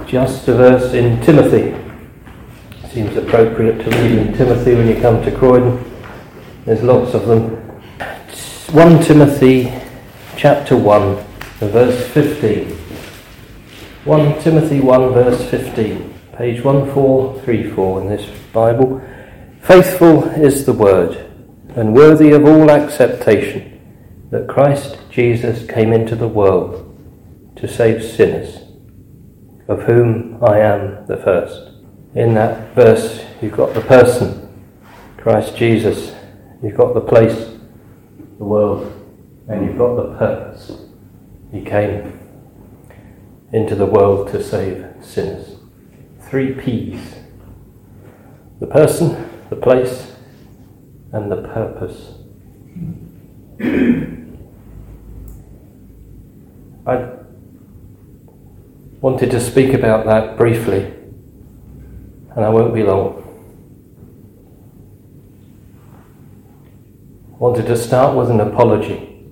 just a verse in Timothy. Seems appropriate to read in Timothy when you come to Croydon. There's lots of them. 1 Timothy chapter 1, verse 15. 1 Timothy 1 verse 15, page 1434 in this Bible. Faithful is the word, and worthy of all acceptation, that Christ Jesus came into the world to save sinners, of whom I am the first. In that verse, you've got the person, Christ Jesus. You've got the place, the world, and you've got the purpose. He came into the world to save sinners. 3 P's. The person, the place, and the purpose. I wanted to speak about that briefly, and I won't be long. I wanted to start with an apology,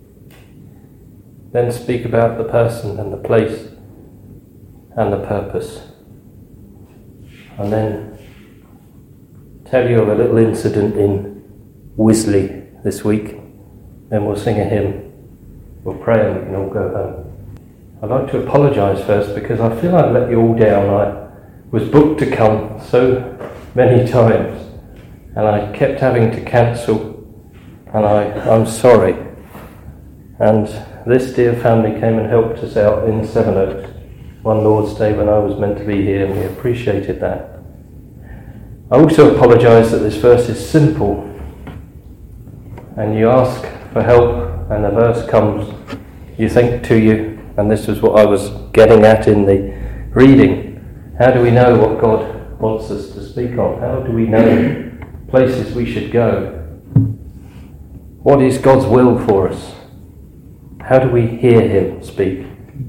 then speak about the person and the place and the purpose, and then tell you of a little incident in Wisley this week. Then we'll sing a hymn, we'll pray, and we can all go home. I'd like to apologise first because I feel I've let you all down. I was booked to come so many times and I kept having to cancel, and I'm sorry. And this dear family came and helped us out in Sevenoaks one Lord's Day when I was meant to be here, and we appreciated that. I also apologise that this verse is simple, and you ask for help and the verse comes, you think to you, and this is what I was getting at in the reading. How do we know what God wants us to speak on? How do we know places we should go? What is God's will for us? How do we hear him speak?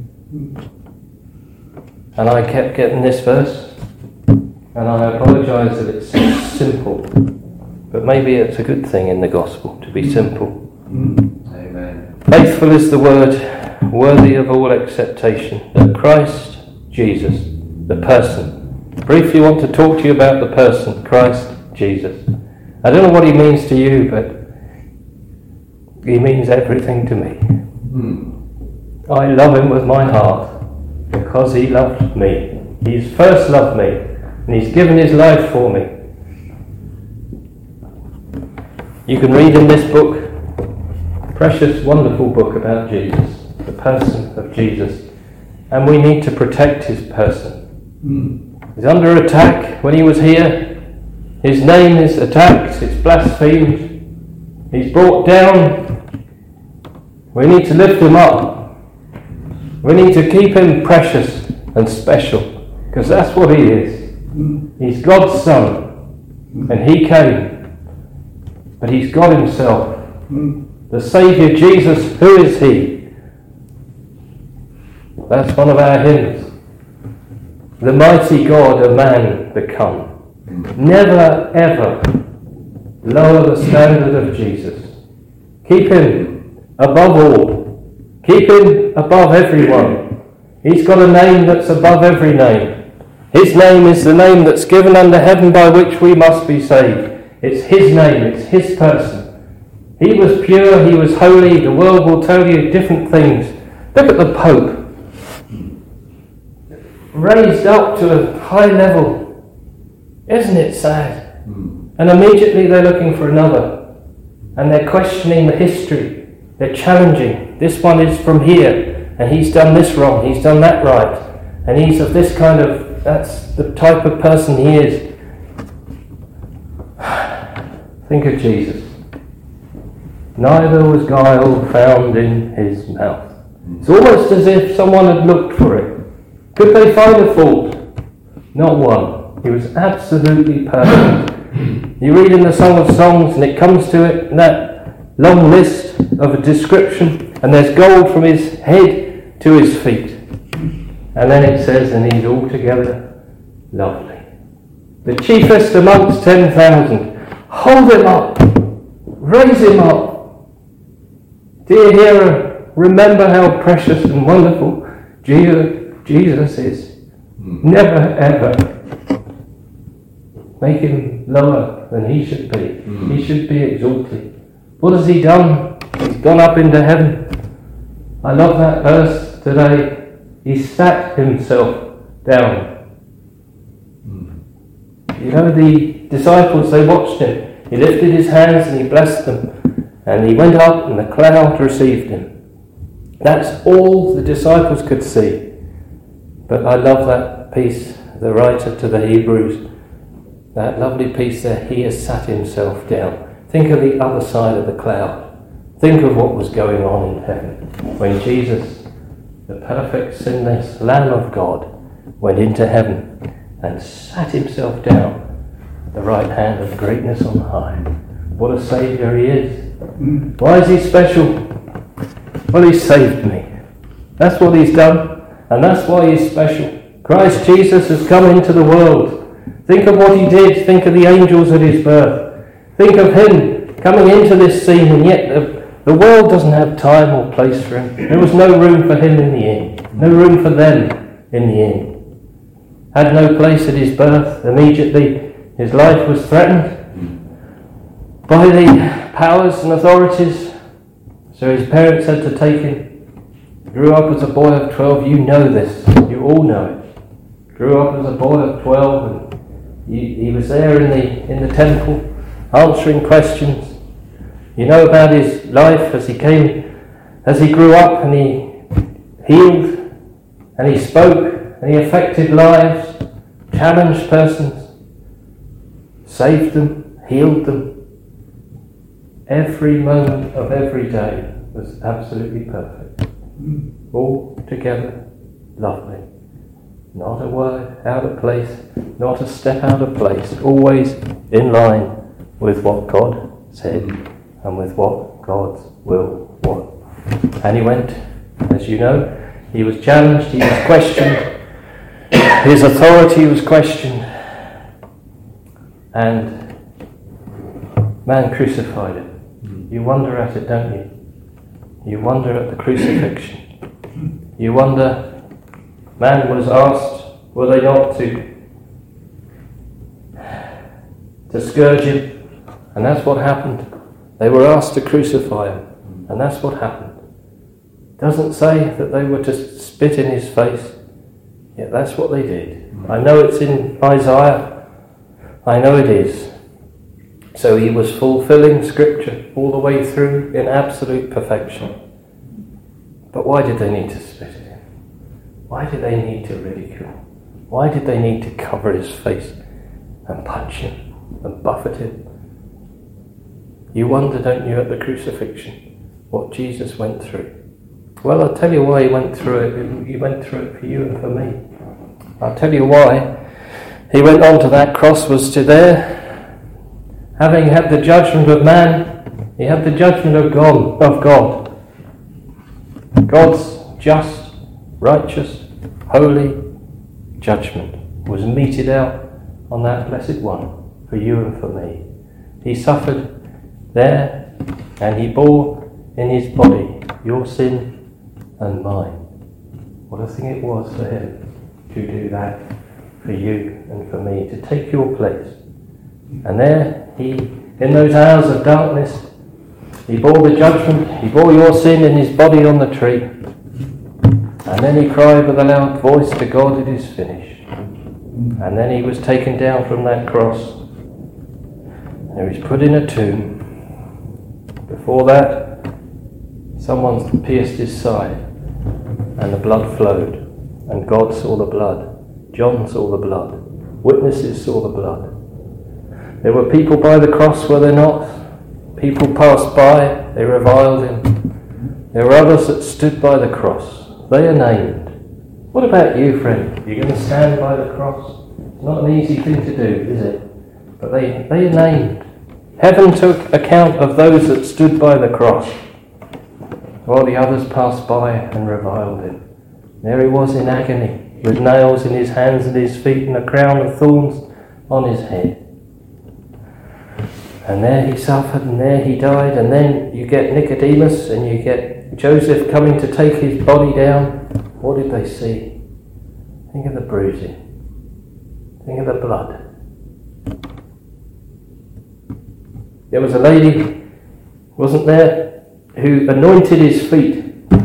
And I kept getting this verse, and I apologise that it's so simple, but maybe it's a good thing in the gospel to be simple. Amen. Faithful is the word, worthy of all acceptation, that Christ Jesus, the person. Briefly want to talk to you about the person, Christ Jesus. I don't know what he means to you, but he means everything to me. I love him with my heart because he loved me. He's first loved me, and he's given his life for me. You can read in this book, precious, wonderful book about Jesus, the person of Jesus, and we need to protect his person. He's under attack. When he was here, his name is attacked, it's blasphemed, he's brought down. We need to lift him up. We need to keep him precious and special, because that's what he is. He's God's son, and he came, but he's God himself. The Saviour Jesus, who is he? That's one of our hymns. The mighty God a man become. Never ever lower the standard of Jesus. Keep him above all. Keep him above everyone. He's got a name that's above every name. His name is the name that's given under heaven by which we must be saved. It's his name, it's his person. He was pure, he was holy. The world will tell you different things. Look at the Pope. Raised up to a high level. Isn't it sad? And immediately they're looking for another. And they're questioning the history. They're challenging. This one is from here, and he's done this wrong, he's done that right. And he's of this kind of, that's the type of person he is. Think of Jesus. Neither was guile found in his mouth. It's almost as if someone had looked for it. Could they find a fault? Not one. He was absolutely perfect. You read in the Song of Songs and it comes to it, and that long list of a description, and there's gold from his head to his feet. And then it says, and he's altogether lovely. The chiefest amongst 10,000. Hold him up. Raise him up. Dear hearer, remember how precious and wonderful Jesus is. Never ever make him lower than he should be. He should be exalted. What has he done? He's gone up into heaven. I love that verse today. He sat himself down. You know, the disciples, they watched him. He lifted his hands and he blessed them. And he went up and the cloud received him. That's all the disciples could see. But I love that piece, the writer to the Hebrews, that lovely piece there, he has sat himself down. Think of the other side of the cloud. Think of what was going on in heaven when Jesus, the perfect sinless Lamb of God, went into heaven and sat himself down at the right hand of greatness on high. What a Saviour he is. Why is he special? Well, he saved me. That's what he's done, and that's why he's special. Christ Jesus has come into the world. Think of what he did. Think of the angels at his birth. Think of him coming into this scene, and yet the world doesn't have time or place for him. There was no room for him in the inn. No room for them in the inn. Had no place at his birth. Immediately his life was threatened by the powers and authorities. So his parents had to take him. Grew up as a boy of 12. You know this. You all know it. Grew up as a boy of 12, and he was there in the temple answering questions. You know about his life as he grew up, and he healed, and he spoke, and he affected lives, challenged persons, saved them, healed them. Every moment of every day was absolutely perfect. All together lovely. Not a word out of place, not a step out of place. Always in line with what God said and with what God's will was. And he went, as you know, he was challenged, he was questioned, his authority was questioned, and man crucified him. You wonder at it, don't you? You wonder at the crucifixion. You wonder, man was asked, were they not to scourge him? And that's what happened. They were asked to crucify him, and that's what happened. It doesn't say that they were to spit in his face, yet that's what they did. I know it's in Isaiah. I know it is. So he was fulfilling Scripture all the way through in absolute perfection. But why did they need to spit at him? Why did they need to ridicule? Why did they need to cover his face and punch him and buffet him? You wonder, don't you, at the crucifixion, what Jesus went through. Well, I'll tell you why he went through it. He went through it for you and for me. I'll tell you why. He went on to that cross was to there. Having had the judgment of man, he had the judgment of God. God's just, righteous, holy judgment was meted out on that blessed one for you and for me. He suffered there, and he bore in his body your sin and mine. What a thing it was for him to do that for you and for me, to take your place. And there he, in those hours of darkness, he bore the judgment, he bore your sin in his body on the tree. And then he cried with a loud voice to God, it is finished. And then he was taken down from that cross. And he was put in a tomb. Before that, someone pierced his side, and the blood flowed. And God saw the blood. John saw the blood. Witnesses saw the blood. There were people by the cross, were there not? People passed by, they reviled him. There were others that stood by the cross. They are named. What about you, friend? You're going to stand by the cross? It's not an easy thing to do, is it? But they are named. Heaven took account of those that stood by the cross, while the others passed by and reviled him. There he was in agony, with nails in his hands and his feet and a crown of thorns on his head. And there he suffered, and there he died, and then you get Nicodemus and you get Joseph coming to take his body down. What did they see? Think of the bruising. Think of the blood. There was a lady, wasn't there, who anointed his feet.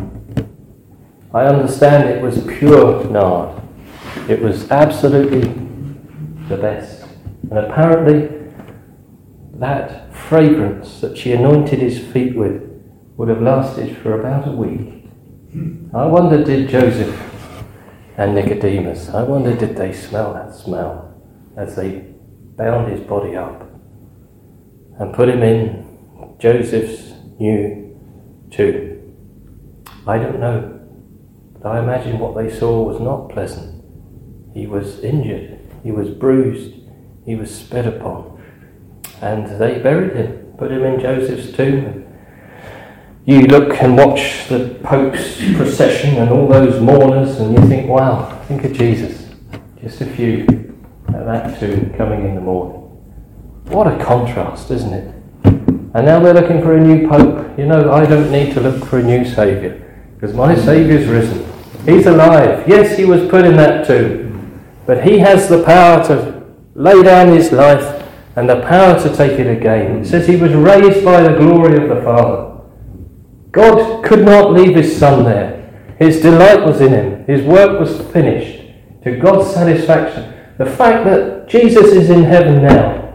I understand it was pure nard. It was absolutely the best. And apparently that fragrance that she anointed his feet with would have lasted for about a week. I wonder, did Joseph and Nicodemus, I wonder, did they smell that smell as they bound his body up and put him in Joseph's new tomb? I don't know, but I imagine what they saw was not pleasant. He was injured, he was bruised, he was spit upon, and they buried him, put him in Joseph's tomb. You look and watch the Pope's procession and all those mourners, and you think, wow, think of Jesus, just a few at that tomb coming in the morning. What a contrast, isn't it? And now they're looking for a new Pope. You know, I don't need to look for a new Saviour, because my Saviour's risen. He's alive. Yes, he was put in that tomb, but he has the power to lay down his life and the power to take it again. It says he was raised by the glory of the Father. God could not leave his Son there. His delight was in him. His work was finished to God's satisfaction. The fact that Jesus is in heaven now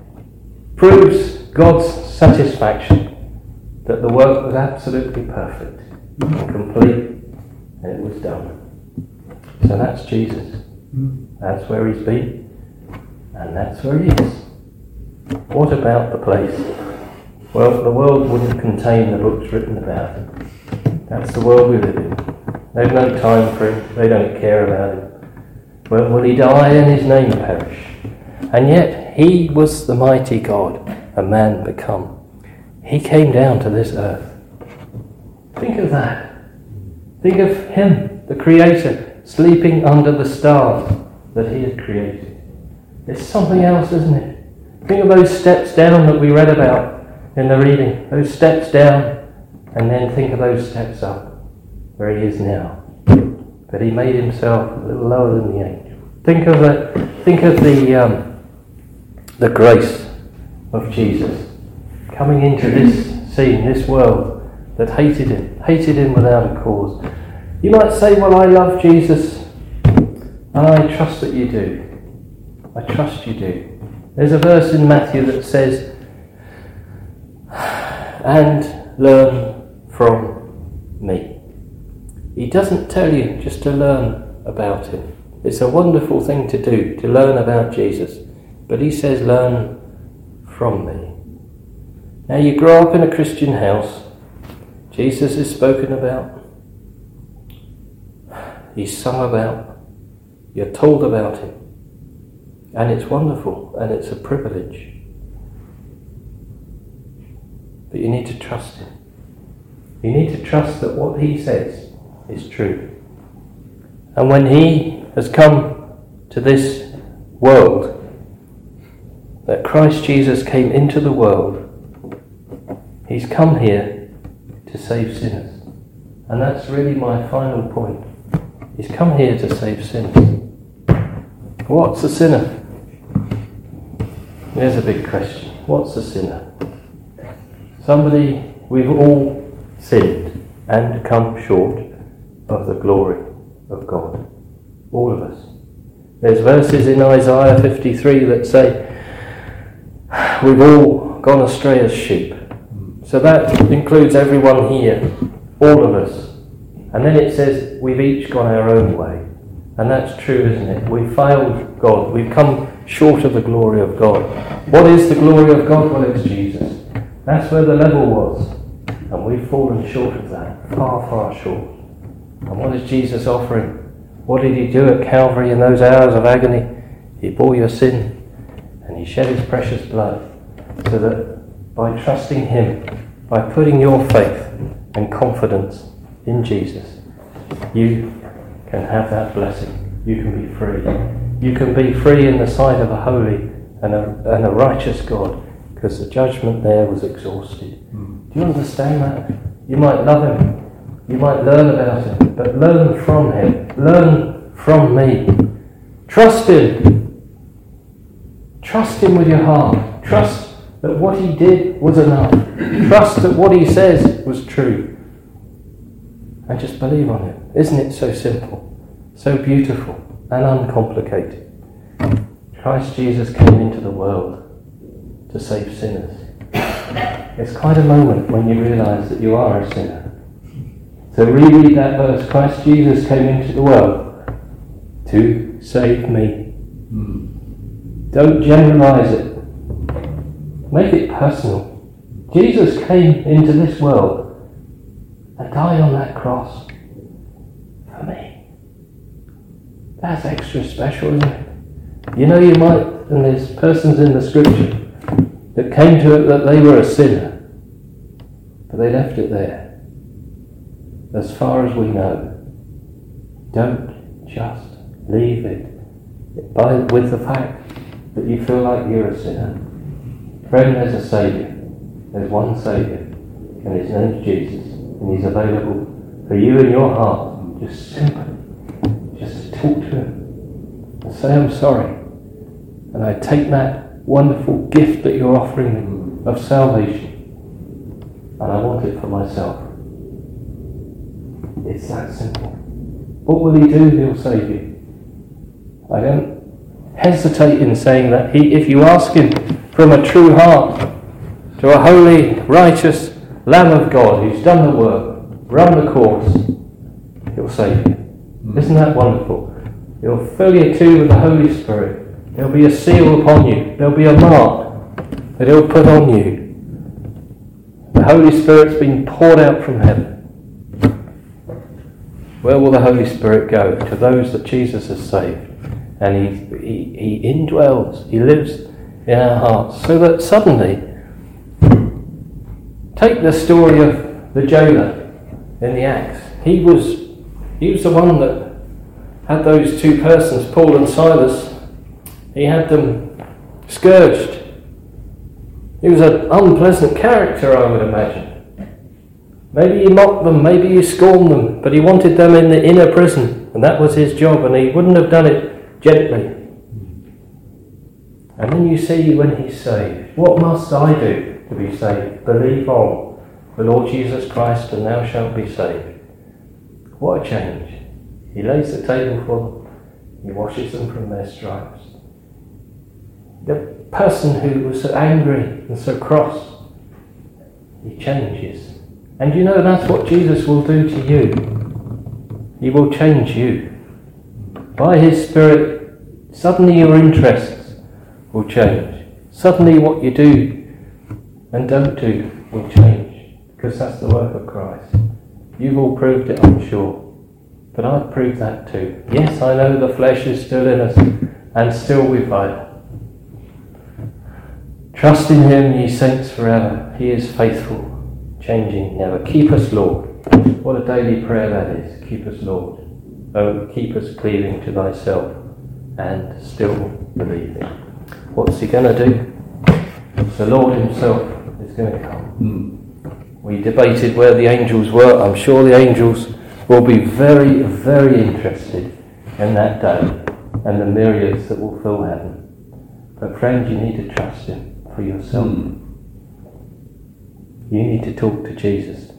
proves God's satisfaction, that the work was absolutely perfect and complete, and it was done. So that's Jesus. That's where he's been, and that's where he is. What about the place? Well, the world wouldn't contain the books written about him. That's the world we live in. They've no time for him. They don't care about him. Well, will he die and his name perish? And yet, he was the mighty God, a man become. He came down to this earth. Think of that. Think of him, the Creator, sleeping under the stars that he had created. It's something else, isn't it? Think of those steps down that we read about in the reading. Those steps down, and then think of those steps up, where he is now. But he made himself a little lower than the angel. Think of the grace of Jesus coming into this scene, this world that hated him without a cause. You might say, well, I love Jesus, and I trust that you do. I trust you do. There's a verse in Matthew that says, and learn from me. He doesn't tell you just to learn about him. It's a wonderful thing to do, to learn about Jesus. But he says, learn from me. Now you grow up in a Christian house. Jesus is spoken about. He's sung about. You're told about him. And it's wonderful, and it's a privilege. But you need to trust him. You need to trust that what he says is true. And when he has come to this world, that Christ Jesus came into the world, he's come here to save sinners. And that's really my final point. He's come here to save sinners. What's a sinner? There's a big question. What's a sinner? Somebody, we've all sinned and come short of the glory of God. All of us. There's verses in Isaiah 53 that say, we've all gone astray as sheep. So that includes everyone here, all of us. And then it says, we've each gone our own way. And that's true, isn't it? We've failed God. We've come short of the glory of God. What is the glory of God? Well, it's Jesus. That's where the level was. And we've fallen short of that. Far, far short. And what is Jesus offering? What did he do at Calvary in those hours of agony? He bore your sin. And he shed his precious blood. So that by trusting him, by putting your faith and confidence in Jesus, you can have that blessing. You can be free. You can be free in the sight of a holy and a righteous God, because the judgment there was exhausted. Do you understand that? You might love him. You might learn about him, but learn from him. Learn from me. Trust him. Trust him with your heart. Trust that what he did was enough. Trust that what he says was true. And just believe on him. Isn't it so simple, so beautiful and uncomplicated? Christ Jesus came into the world to save sinners. It's quite a moment when you realise that you are a sinner. So reread that verse. Christ Jesus came into the world to save me. Don't generalise it. Make it personal. Jesus came into this world and died on that cross for me. That's extra special, isn't it? You know, you might, and there's persons in the scripture that came to it that they were a sinner, but they left it there. As far as we know, don't just leave it with the fact that you feel like you're a sinner. Friend, there's a Saviour. There's one Saviour, and his name's Jesus, and he's available for you in your heart. Just simply, just talk to him and say, I'm sorry. And I take that wonderful gift that you're offering me of salvation, and I want it for myself. It's that simple. What will he do? He'll save you. I don't hesitate in saying that if you ask him from a true heart to a holy, righteous Lamb of God who's done the work, run the course, he'll save you. Isn't that wonderful? He'll fill you too with the Holy Spirit. There'll be a seal upon you. There'll be a mark that he'll put on you. The Holy Spirit's been poured out from heaven. Where will the Holy Spirit go? To those that Jesus has saved. And he indwells, he lives in our hearts. So that suddenly, take the story of the jailer in the Acts. He was the one that had those two persons, Paul and Silas. He had them scourged. He was an unpleasant character, I would imagine. Maybe he mocked them, maybe he scorned them, but he wanted them in the inner prison, and that was his job, and he wouldn't have done it gently. And then you see when he's saved, what must I do to be saved? Believe on the Lord Jesus Christ, and thou shalt be saved. What a change. He lays the table for them, he washes them from their stripes. The person who was so angry and so cross, he changes. And you know that's what Jesus will do to you. He will change you. By his Spirit, suddenly your interests will change. Suddenly what you do and don't do will change. Because that's the work of Christ. You've all proved it, I'm sure. But I've proved that too. Yes, I know the flesh is still in us and still we fight. Trust in him, ye saints, forever. He is faithful, changing never. Keep us, Lord. What a daily prayer that is. Keep us, Lord. Oh, keep us cleaving to thyself and still believing. What's he going to do? The Lord himself is going to come. We debated where the angels were. I'm sure the angels will be very, very interested in that day and the myriads that will fill heaven. But friends, you need to trust him for yourself. You need to talk to Jesus.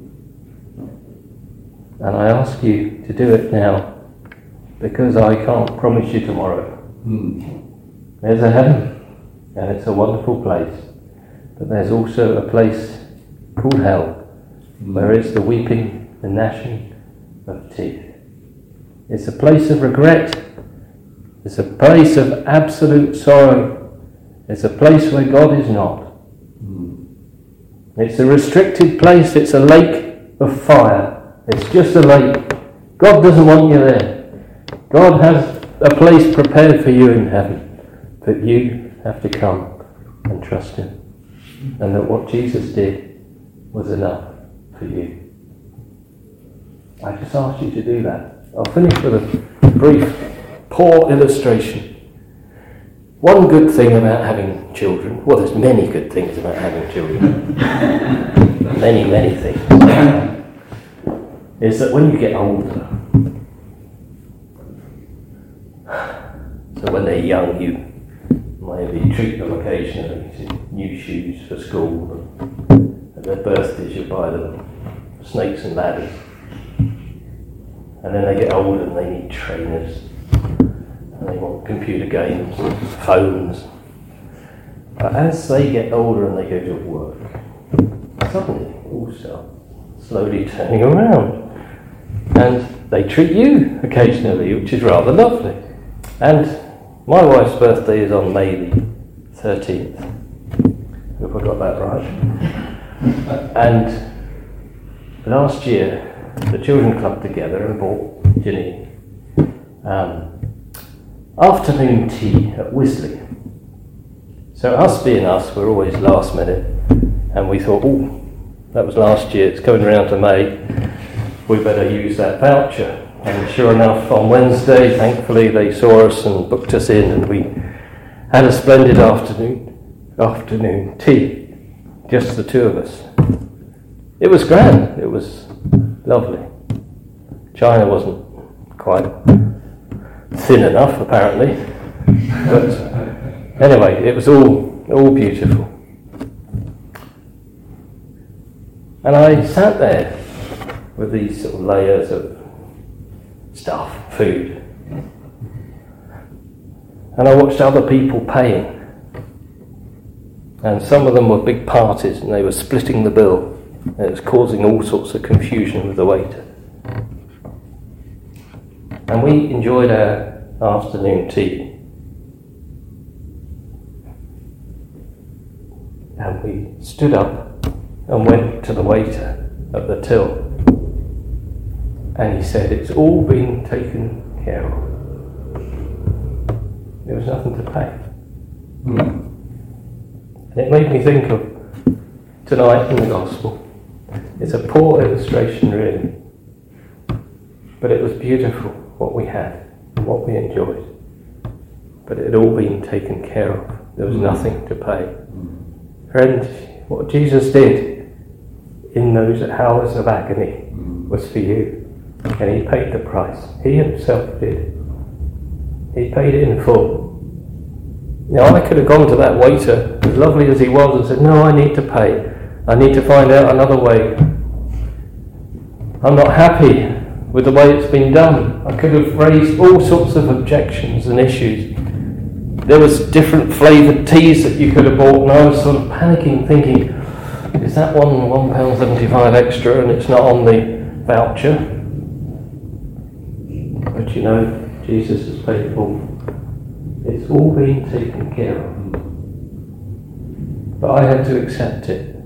And I ask you to do it now, because I can't promise you tomorrow. There's a heaven, and it's a wonderful place. But there's also a place called hell, where it's the weeping, the gnashing of teeth. It's a place of regret. It's a place of absolute sorrow. It's a place where God is not. It's a restricted place. It's a lake of fire. It's just a lake. God doesn't want you there. God has a place prepared for you in heaven. But you have to come and trust him. And that what Jesus did was enough for you. I just asked you to do that. I'll finish with a brief, poor illustration. One good thing about having children, well, there's many good things about having children, many, many things, is that when you get older, So when they're young, you maybe treat them occasionally to new shoes for school. At their birthdays, you buy them snakes and ladders. And then they get older and they need trainers. And they want computer games and phones. But as they get older and they go to work, suddenly it all starts slowly turning around. And they treat you occasionally, which is rather lovely. And my wife's birthday is on May the 13th, if I got that right. And last year, the children clubbed together and bought Ginny afternoon tea at Wisley. So us being us, we're always last minute, and we thought, oh, that was last year, it's coming around to May, we better use that voucher. And sure enough, on Wednesday, thankfully, they saw us and booked us in, and we had a splendid afternoon tea, just the two of us. It was grand, it was lovely. China wasn't quite thin enough, apparently, but anyway, it was all beautiful. And I sat there with these sort of layers of stuff, food, and I watched other people paying, and some of them were big parties and they were splitting the bill, and it was causing all sorts of confusion with the waiter. And we enjoyed our afternoon tea, and we stood up and went to the waiter at the till. And he said, it's all been taken care of. There was nothing to pay. And it made me think of tonight in the Gospel. It's a poor illustration, really. But it was beautiful, what we had and what we enjoyed. But it had all been taken care of. There was nothing to pay. Friend, what Jesus did in those hours of agony was for you. And he paid the price. He himself did. He paid it in full. Now I could have gone to that waiter, as lovely as he was, and said, no, I need to pay. I need to find out another way. I'm not happy with the way it's been done. I could have raised all sorts of objections and issues. There was different flavoured teas that you could have bought, and I was sort of panicking, thinking, is that £1.75 extra and it's not on the voucher? But you know, Jesus has paid it all. It's all been taken care of. But I had to accept it.